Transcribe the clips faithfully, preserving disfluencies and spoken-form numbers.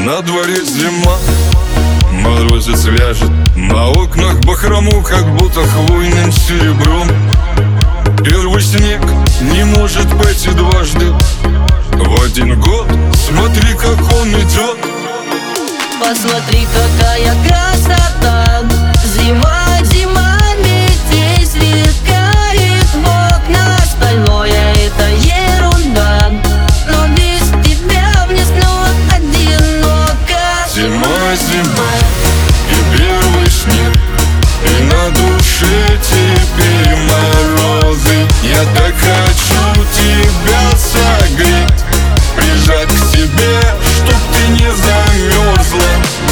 На дворе зима, морозец вяжет, на окнах бахрому, как будто хвойным серебром. Первый снег не может пойти дважды в один год. Смотри, как он идет. Посмотри, какая красота. Зима, зима, метель сверкает в окна. Остальное это ерунда, но без тебя мне снова одиноко. Зима, зима и первый снег, и на душе теперь морозы. Я так хочу тебя согреть, прижать к себе, чтоб ты не замерзла.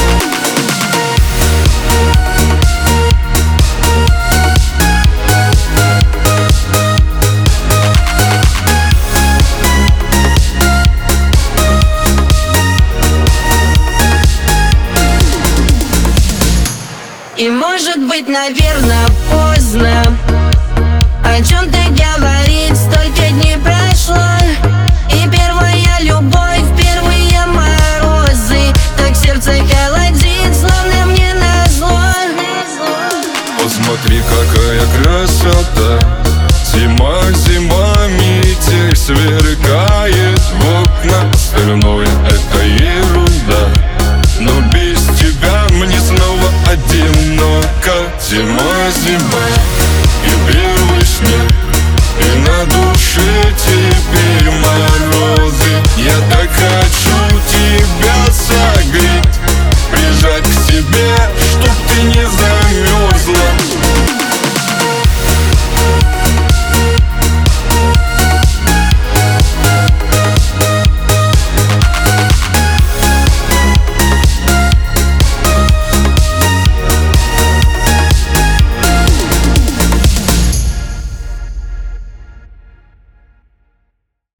И может быть, наверное, поздно о чем ты говорить, столько дней прошло. И первая любовь, первые морозы, так сердце холодит, словно мне назло. Посмотри, какая красота. Зима, зима, метель сверкает